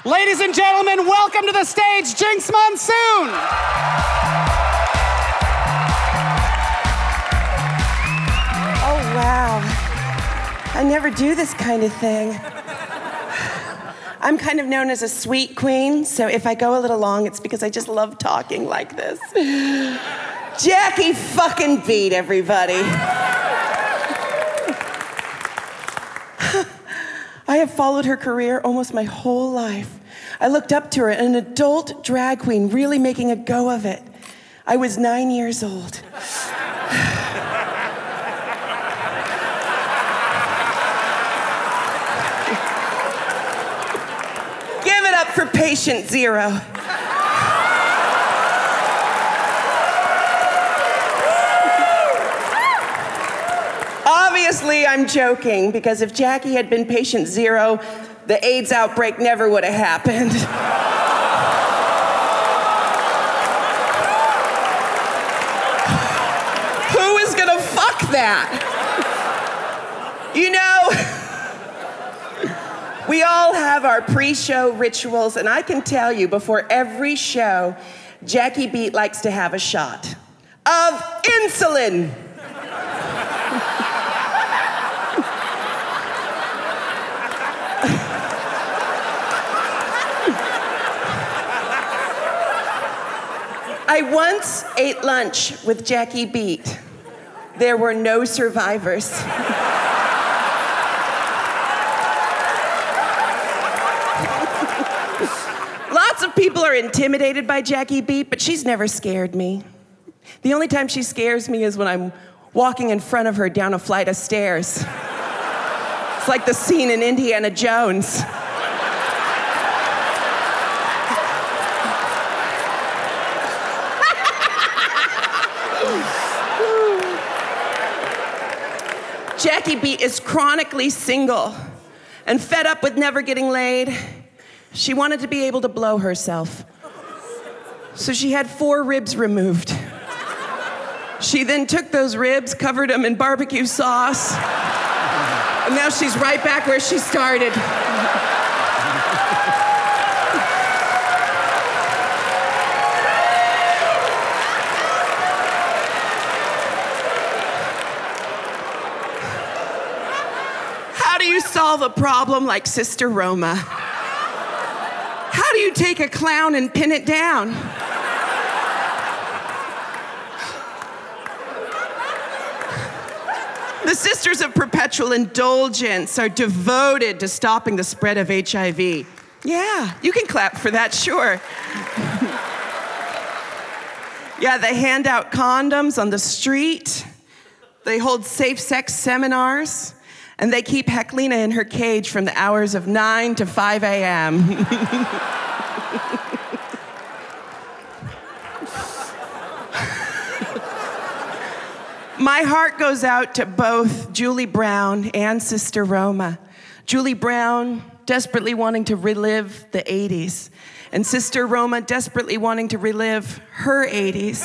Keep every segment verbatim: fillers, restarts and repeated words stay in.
Ladies and gentlemen, welcome to the stage, Jinx Monsoon! Oh, wow. I never do this kind of thing. I'm kind of known as a sweet queen, so if I go a little long, it's because I just love talking like this. Jackie fucking Beat, everybody. I have followed her career almost my whole life. I looked up to her, an adult drag queen really making a go of it. I was nine years old. Give it up for patient zero. Obviously, I'm joking, because if Jackie had been patient zero, the AIDS outbreak never would have happened. Who is gonna fuck that? You know, we all have our pre-show rituals, and I can tell you, before every show, Jackie Beat likes to have a shot of insulin. I once ate lunch with Jackie Beat. There were no survivors. Lots of people are intimidated by Jackie Beat, but she's never scared me. The only time she scares me is when I'm walking in front of her down a flight of stairs. It's like the scene in Indiana Jones. Jackie Beat is chronically single and fed up with never getting laid. She wanted to be able to blow herself. So she had four ribs removed. She then took those ribs, covered them in barbecue sauce, and now she's right back where she started. How do you solve a problem like Sister Roma? How do you take a clown and pin it down? The Sisters of Perpetual Indulgence are devoted to stopping the spread of H I V. Yeah, you can clap for that, sure. Yeah, they hand out condoms on the street. They hold safe sex seminars. And they keep Heclina in her cage from the hours of nine to five a.m. My heart goes out to both Julie Brown and Sister Roma. Julie Brown desperately wanting to relive the eighties, and Sister Roma desperately wanting to relive her eighties.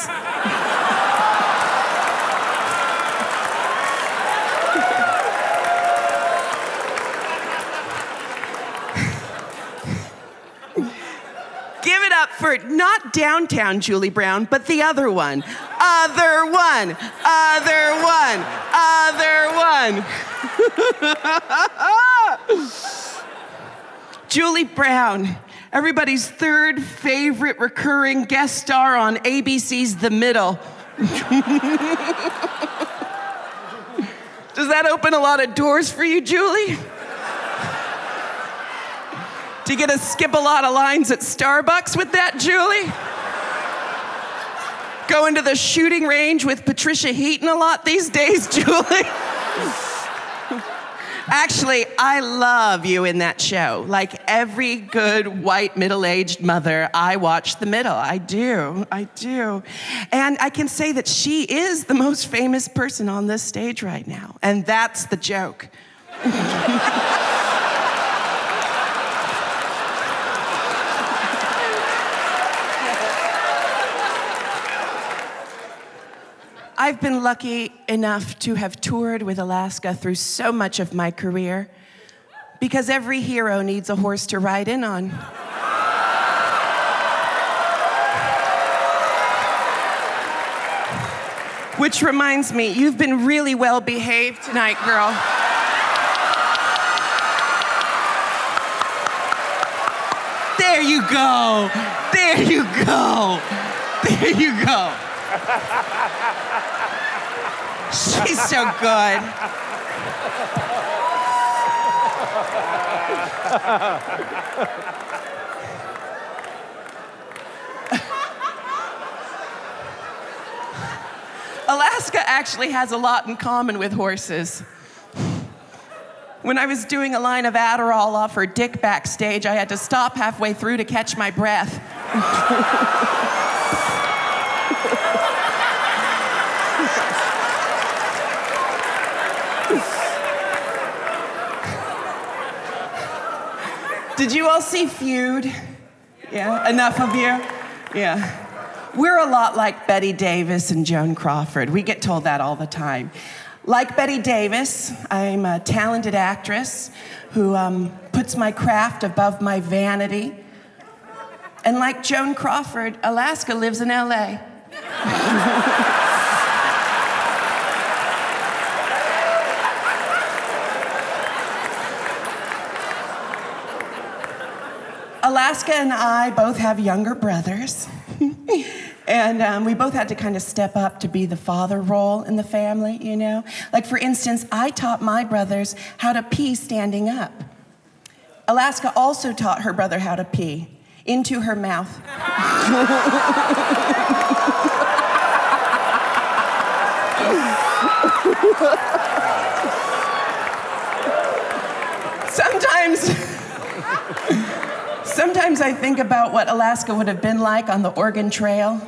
Give it up for not downtown Julie Brown, but the other one. Other one. Other one. Other one. Julie Brown, everybody's third favorite recurring guest star on A B C's The Middle. Does that open a lot of doors for you, Julie? Do you get to skip a lot of lines at Starbucks with that, Julie? Go into the shooting range with Patricia Heaton a lot these days, Julie? Actually, I love you in that show. Like every good white middle-aged mother, I watch The Middle. I do, I do. And I can say that she is the most famous person on this stage right now. And that's the joke. I've been lucky enough to have toured with Alaska through so much of my career because every hero needs a horse to ride in on. Which reminds me, you've been really well behaved tonight, girl. There you go. There you go. There you go. She's so good. Alaska actually has a lot in common with horses. When I was doing a line of Adderall off her dick backstage, I had to stop halfway through to catch my breath. Did you all see Feud? Yeah, enough of you? Yeah. We're a lot like Betty Davis and Joan Crawford. We get told that all the time. Like Betty Davis, I'm a talented actress who um, puts my craft above my vanity. And like Joan Crawford, Alaska lives in L A. Alaska and I both have younger brothers. And um, we both had to kind of step up to be the father role in the family, you know? Like, for instance, I taught my brothers how to pee standing up. Alaska also taught her brother how to pee into her mouth. Sometimes... Sometimes I think about what Alaska would have been like on the Oregon Trail.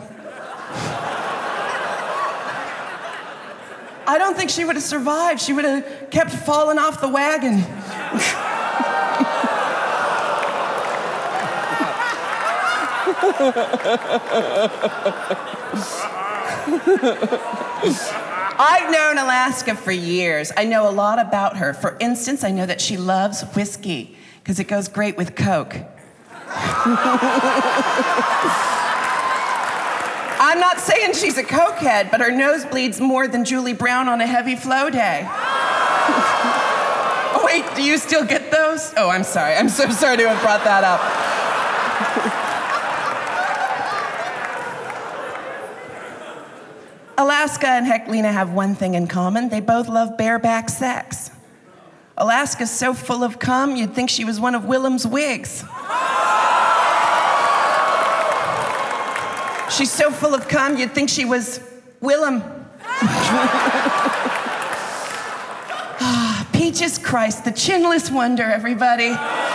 I don't think she would have survived. She would have kept falling off the wagon. I've known Alaska for years. I know a lot about her. For instance, I know that she loves whiskey because it goes great with Coke. I'm not saying she's a cokehead, but her nose bleeds more than Julie Brown on a heavy flow day. Oh, wait, do you still get those? Oh, I'm sorry. I'm so sorry to have brought that up. Alaska and Heklina have one thing in common. They both love bareback sex. Alaska's so full of cum, you'd think she was one of Willem's wigs. She's so full of cum, you'd think she was Willem. Ah, Peaches Christ, the chinless wonder, everybody.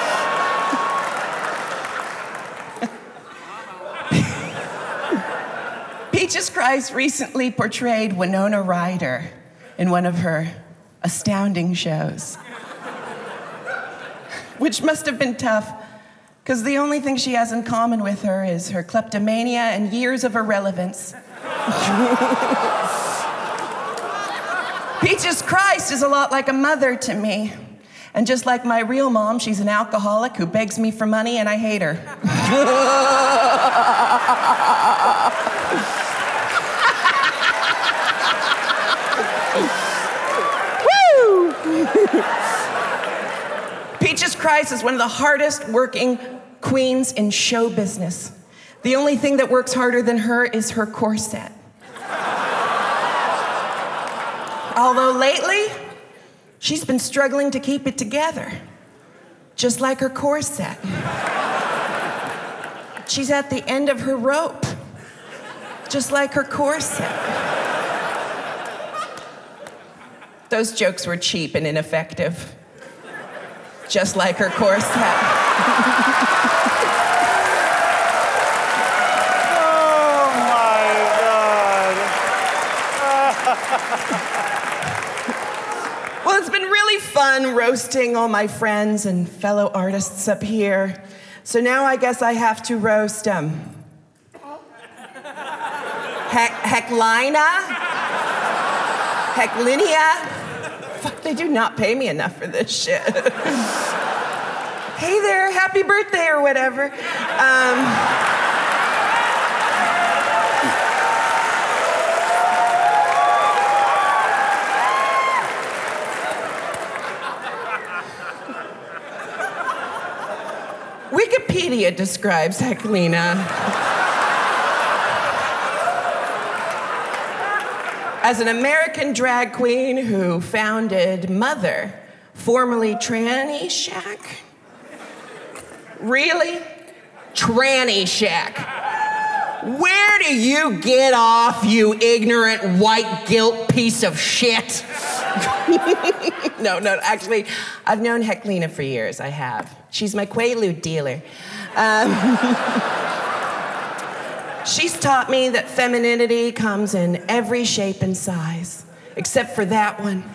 Peaches Christ recently portrayed Winona Ryder in one of her astounding shows, which must have been tough, because the only thing she has in common with her is her kleptomania and years of irrelevance. Peaches Christ is a lot like a mother to me. And just like my real mom, she's an alcoholic who begs me for money, and I hate her. Peaches Christ is one of the hardest working queens in show business. The only thing that works harder than her is her corset. Although lately, she's been struggling to keep it together, just like her corset. She's at the end of her rope, just like her corset. Those jokes were cheap and ineffective, just like her corset. Oh my God. Well, it's been really fun roasting all my friends and fellow artists up here. So now I guess I have to roast um, Hek- Heklina? Heklinia? Fuck, they do not pay me enough for this shit. Hey there, happy birthday or whatever. Um, Wikipedia describes Heklina as an American drag queen who founded Mother, formerly Tranny Shack. Really? Tranny Shack. Where do you get off, you ignorant white guilt piece of shit? no, no, actually, I've known Heklina for years, I have. She's my Quaalude dealer. Um, she's taught me that femininity comes in every shape and size, except for that one.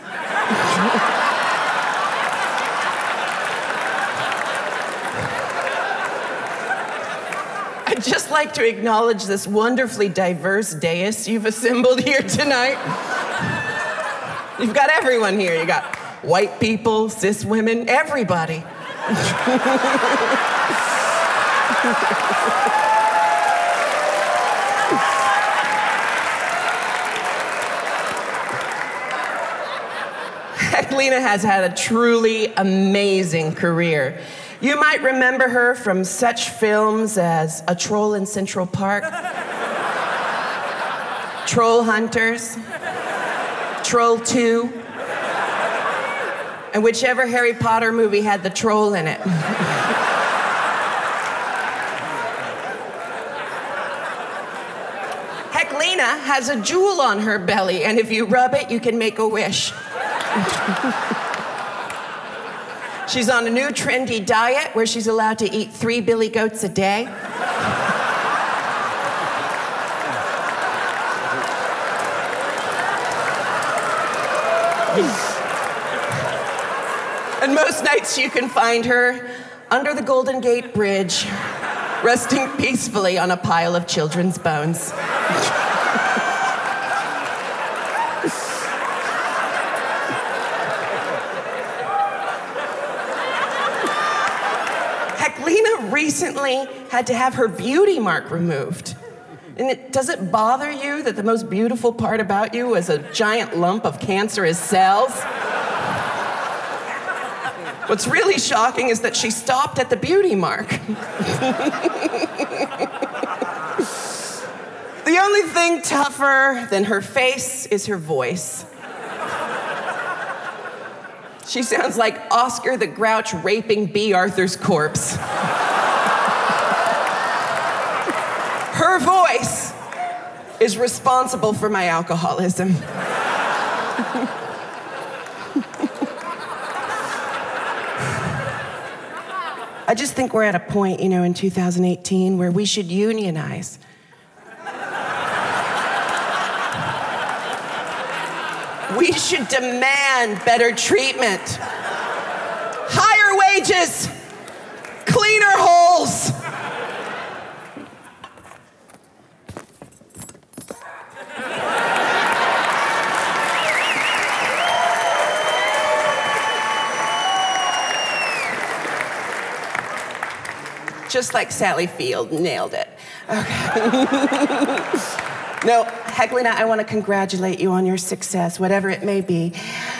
I'd just like to acknowledge this wonderfully diverse dais you've assembled here tonight. You've got everyone here. You got white people, cis women, everybody. Heklina has had a truly amazing career. You might remember her from such films as A Troll in Central Park, Troll Hunters, Troll two, and whichever Harry Potter movie had the troll in it. Heklina has a jewel on her belly, and if you rub it, you can make a wish. She's on a new trendy diet where she's allowed to eat three billy goats a day. And most nights you can find her under the Golden Gate Bridge, resting peacefully on a pile of children's bones. Heklina recently had to have her beauty mark removed. And it, does it bother you that the most beautiful part about you was a giant lump of cancerous cells? What's really shocking is that she stopped at the beauty mark. The only thing tougher than her face is her voice. She sounds like Oscar the Grouch raping B. Arthur's corpse. Her voice is responsible for my alcoholism. I just think we're at a point, you know, in two thousand eighteen where we should unionize. We should demand better treatment, higher wages, cleaner holes. Just like Sally Field nailed it. Okay. No, Heklina, I want to congratulate you on your success, whatever it may be.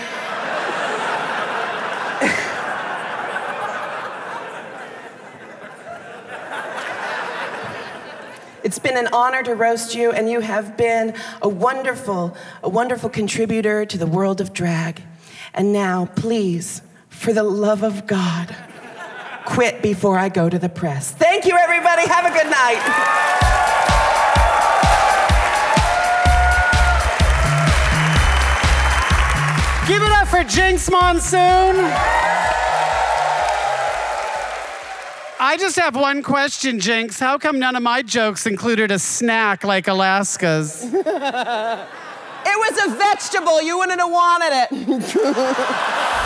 It's been an honor to roast you, and you have been a wonderful, a wonderful contributor to the world of drag. And now, please, for the love of God, quit before I go to the press. Thank you, everybody. Have a good night. Give it up for Jinx Monsoon. I just have one question, Jinx. How come none of my jokes included a snack like Alaska's? It was a vegetable. You wouldn't have wanted it.